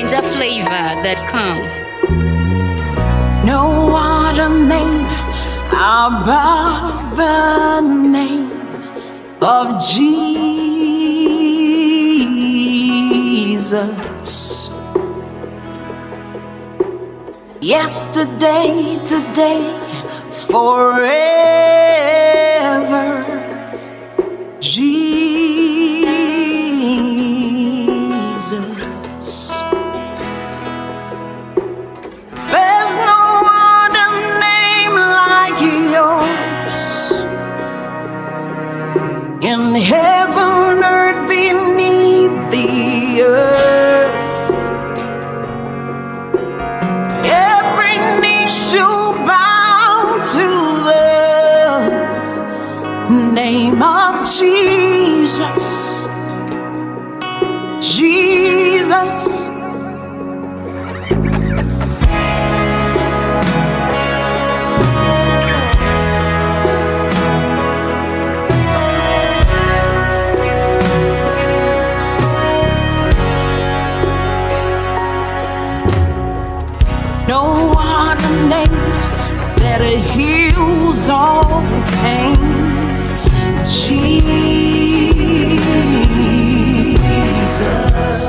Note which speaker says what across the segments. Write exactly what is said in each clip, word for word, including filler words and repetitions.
Speaker 1: ninja flavor dot com.
Speaker 2: No other name above the name of Jesus. Yesterday, today, forever. Jesus. There's no other name like yours. In heaven, earth, beneath the earth, every knee shall bow to the name of Jesus. Jesus. No other name that heals all pain. Jesus.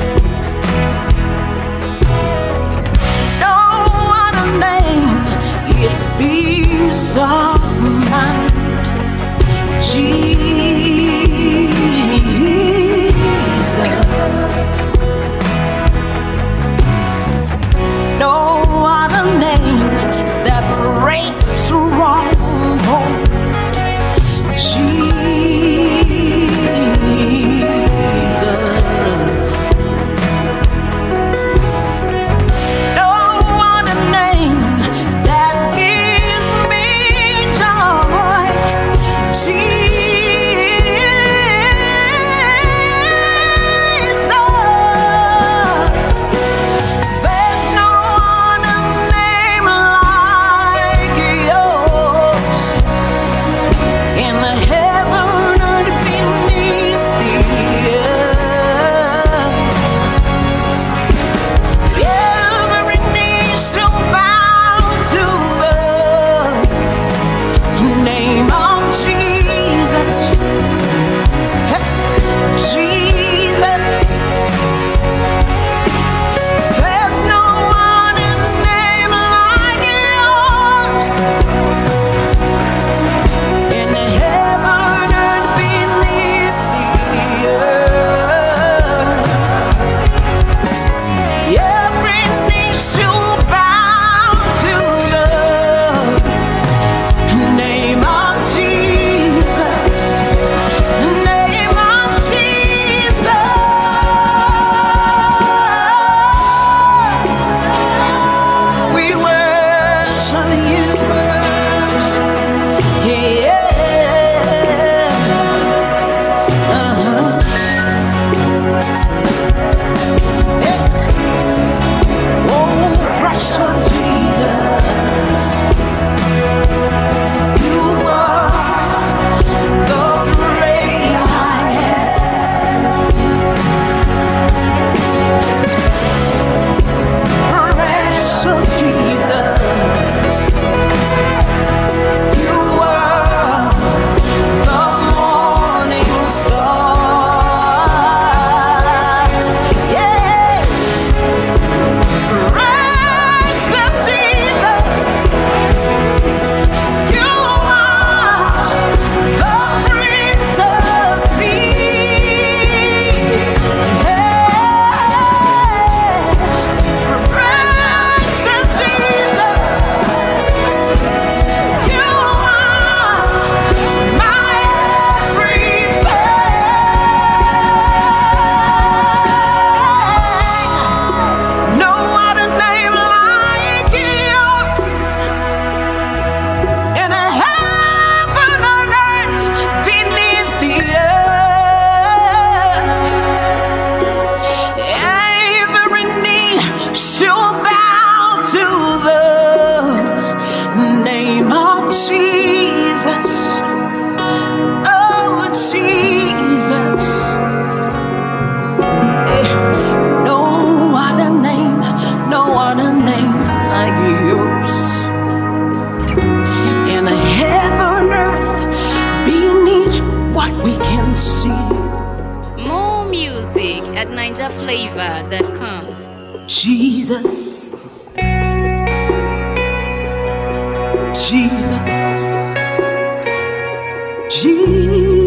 Speaker 2: No other name is peace of mind. Jesus. No other name that breaks stronghold. Jesus. sincere.
Speaker 1: More music at ninja flavor dot com.
Speaker 2: Jesus, Jesus, Jesus.